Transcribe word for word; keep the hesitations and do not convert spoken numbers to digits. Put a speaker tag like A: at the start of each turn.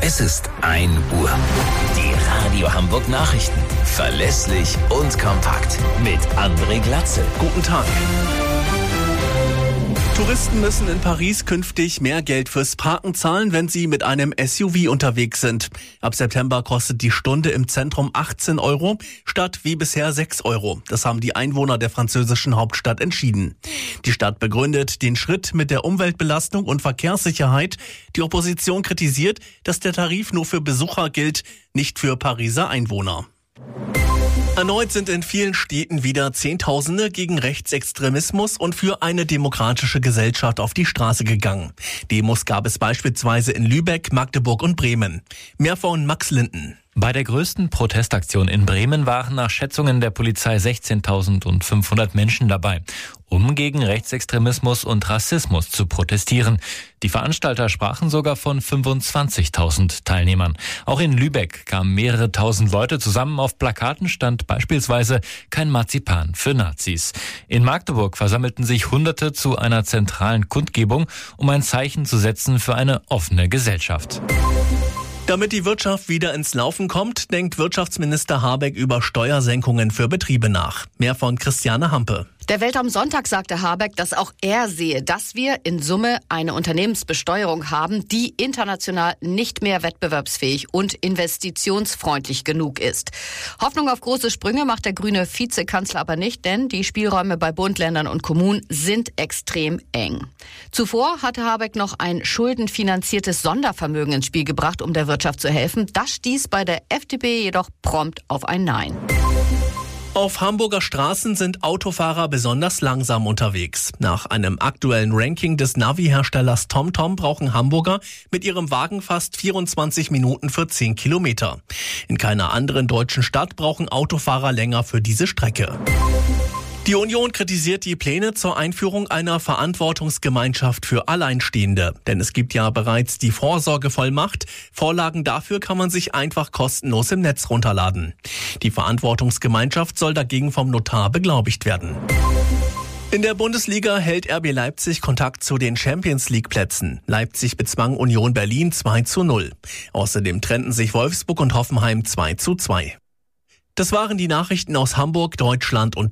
A: Es ist ein Uhr. Die Radio Hamburg Nachrichten. Verlässlich und kompakt. Mit André Glatzel.
B: Guten Tag. Touristen müssen in Paris künftig mehr Geld fürs Parken zahlen, wenn sie mit einem S U V unterwegs sind. Ab September kostet die Stunde im Zentrum achtzehn Euro statt wie bisher sechs Euro. Das haben die Einwohner der französischen Hauptstadt entschieden. Die Stadt begründet den Schritt mit der Umweltbelastung und Verkehrssicherheit. Die Opposition kritisiert, dass der Tarif nur für Besucher gilt, nicht für Pariser Einwohner. Erneut sind in vielen Städten wieder Zehntausende gegen Rechtsextremismus und für eine demokratische Gesellschaft auf die Straße gegangen. Demos gab es beispielsweise in Lübeck, Magdeburg und Bremen. Mehr von Max Linden.
C: Bei der größten Protestaktion in Bremen waren nach Schätzungen der Polizei sechzehntausendfünfhundert Menschen dabei, um gegen Rechtsextremismus und Rassismus zu protestieren. Die Veranstalter sprachen sogar von fünfundzwanzigtausend Teilnehmern. Auch in Lübeck kamen mehrere tausend Leute zusammen. Auf Plakaten stand beispielsweise kein Marzipan für Nazis. In Magdeburg versammelten sich Hunderte zu einer zentralen Kundgebung, um ein Zeichen zu setzen für eine offene Gesellschaft.
B: Damit die Wirtschaft wieder ins Laufen kommt, denkt Wirtschaftsminister Habeck über Steuersenkungen für Betriebe nach. Mehr von Christiane Hampe.
D: Der Welt am Sonntag sagte Habeck, dass auch er sehe, dass wir in Summe eine Unternehmensbesteuerung haben, die international nicht mehr wettbewerbsfähig und investitionsfreundlich genug ist. Hoffnung auf große Sprünge macht der grüne Vizekanzler aber nicht, denn die Spielräume bei Bund, Ländern und Kommunen sind extrem eng. Zuvor hatte Habeck noch ein schuldenfinanziertes Sondervermögen ins Spiel gebracht, um der Wirtschaft zu helfen. Das stieß bei der F D P jedoch prompt auf ein Nein.
B: Auf Hamburger Straßen sind Autofahrer besonders langsam unterwegs. Nach einem aktuellen Ranking des Navi-Herstellers TomTom brauchen Hamburger mit ihrem Wagen fast vierundzwanzig Minuten für zehn Kilometer. In keiner anderen deutschen Stadt brauchen Autofahrer länger für diese Strecke. Die Union kritisiert die Pläne zur Einführung einer Verantwortungsgemeinschaft für Alleinstehende. Denn es gibt ja bereits die Vorsorgevollmacht. Vorlagen dafür kann man sich einfach kostenlos im Netz runterladen. Die Verantwortungsgemeinschaft soll dagegen vom Notar beglaubigt werden. In der Bundesliga hält R B Leipzig Kontakt zu den Champions-League-Plätzen. Leipzig bezwang Union Berlin zwei zu null. Außerdem trennten sich Wolfsburg und Hoffenheim zwei zu zwei. Das waren die Nachrichten aus Hamburg, Deutschland und